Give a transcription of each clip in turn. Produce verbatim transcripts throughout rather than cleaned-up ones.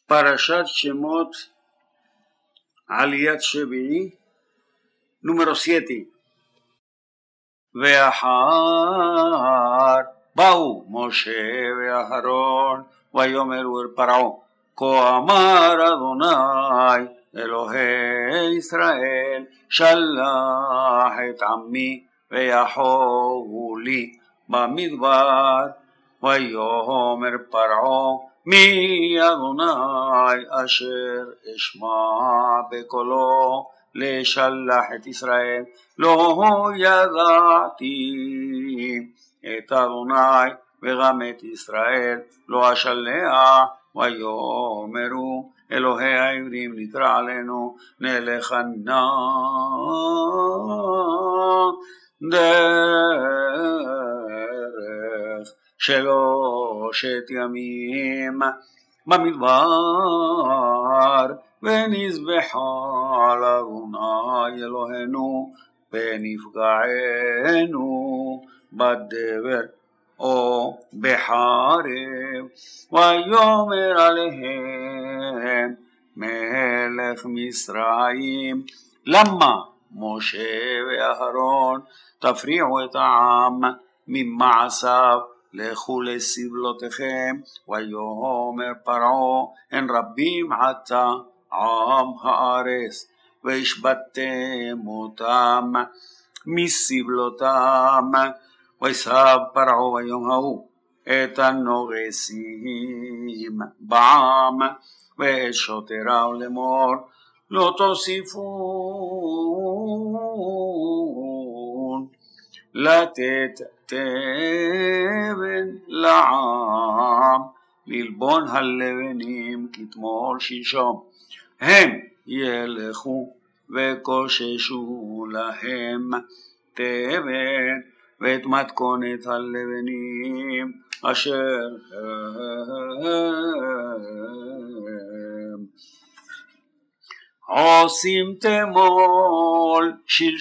Parashat Shemot, Aliyat Shevi'i, número siete. Ve'achar ba'u Moshe ve'Aharon vayomeru el Par'o כה אמר אדוני אלוהי ישראל שלח את עמי ויחובו לי במדבר ויאמר פרעה מי אדוני אשר אשמע בקולו לשלח את ישראל לא ידעתי את אדוני וגם את ישראל לא אשלח ויאמרו אלוהי העברים נקרא עלינו נלך נא דרך שלושת ימים במדבר ונזבחה לאדוני אלוהינו ונפגענו בדבר או בחרב ויאמר עליהם מלך מצרים למה משה ואהרון תפריעו את העם ממעשיו לכו לסבלותיכם ויאמר פרעה הן רבים עתה עם הארץ והשבתם אותם מסבלותם ויסב פרעה ביום ההוא את הנוגסים בעם ואת שוטריו לאמור לא תוסיפון לתת תבן לעם ללבון הלבנים כתמול שלשום הם ילכו וקוששו להם תבן ואת מתכונת הלבנים אשר עושים תמול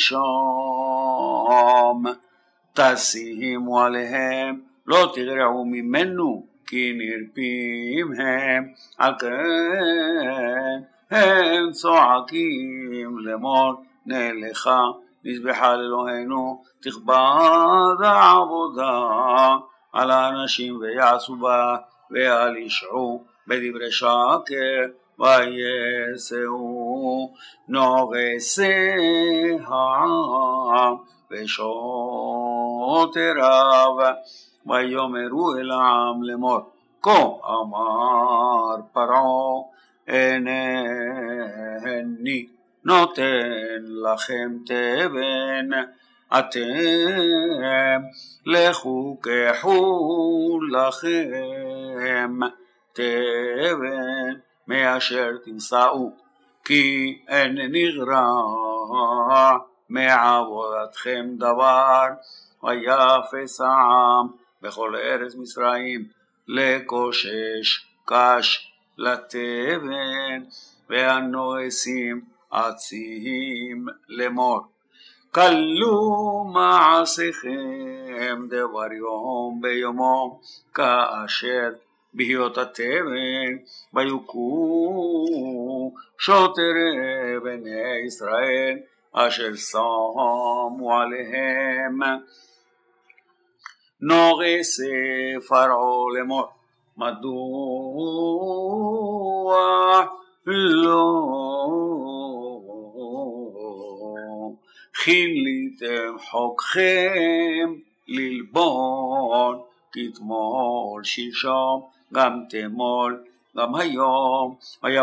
שלשום תשימו עליהם לא תגרעו ממנו כי נרפים הם על כן הם צועקים לאמור נלכה נזבחה לאלוהינו תכבד העבודה על האנשים ויעשו בה ואל ישעו בדברי שקר ויסעו נוגסי העם ושוטריו ויאמרו אל העם לאמור כה אמר פרעה הנני נותן לכם תבן אתם לכו קחו לכם תבן מאשר תמצאו כי אין נגרע מעבודתכם דבר ויפס העם בכל ארץ מצרים לקושש קש לתבן והנוגסים עצים לאמור כלו מעשיכם דבר יום ביומו כאשר בהיות התבן ויוכו שוטרי בני ישראל אשר שמו עליהם נוגסי פרעה לאמור מדוע לא חיליתם חוקכם ללבון כתמול שלשום גם תמול גם היום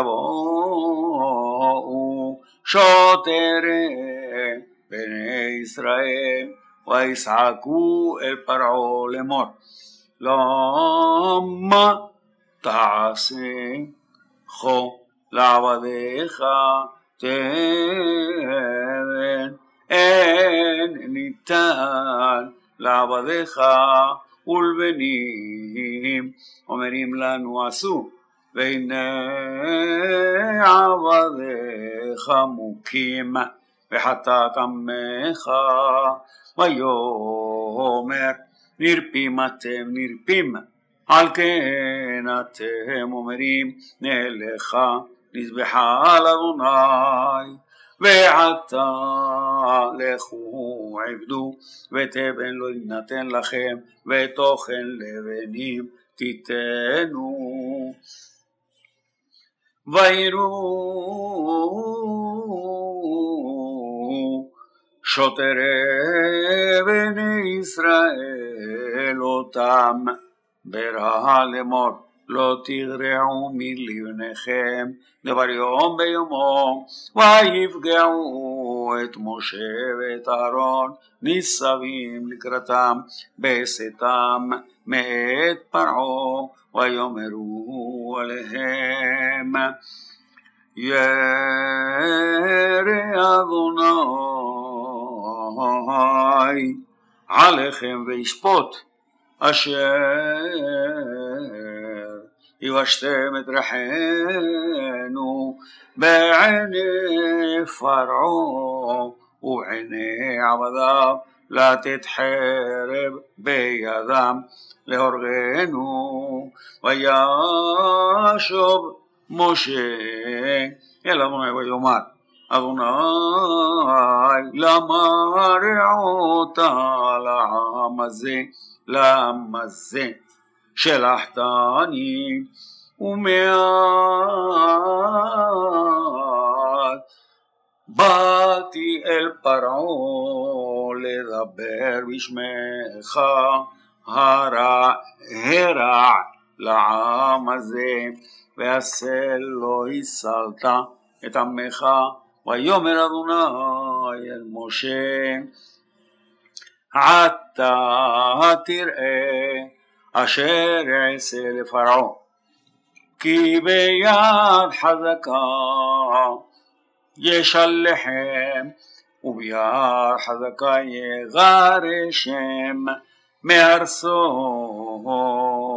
ויבואו שוטרי בני ישראל ויצעקו אל פרעה לאמור למה תעשה כה לעבדיך תבן אין ניתן לעבדיך ולבנים אומרים לנו עשו והנה עבדיך מוכים וחטאת עמך ויאמר נרפים אתם נרפים על כן אתם אומרים נלכה נזבחה לאדוני ועתה לכו עבדו ותבן לא יינתן לכם ותוכן לבנים תיתנו ויראו שוטרי בני ישראל אותם ברעה לאמור לא תגרעו מלבניכם דבר יום ביומו ויפגעו את משה ואת אהרון ניצבים לקראתם בעשתם מאת פרעה ויאמרו עליהם ירא אדוני עליכם וישפוט אשר יבשתם את ריחנו בעיני פרעה ובעיני עבדיו לתת חרב בידם להורגנו וישוב משה אל אדוני ויאמר אדוני למה רעות לעם הזה לעם הזה שלחתני ומעט באתי אל פרעה לדבר בשמך הרע הרע לעם הזה ועשה לא הסלת את עמך ויאמר אדוני אל משה עתה תראה אשר יעשה לפרעה כי ביד חזקה ישלחם וביד חזקה יגרשם מארצו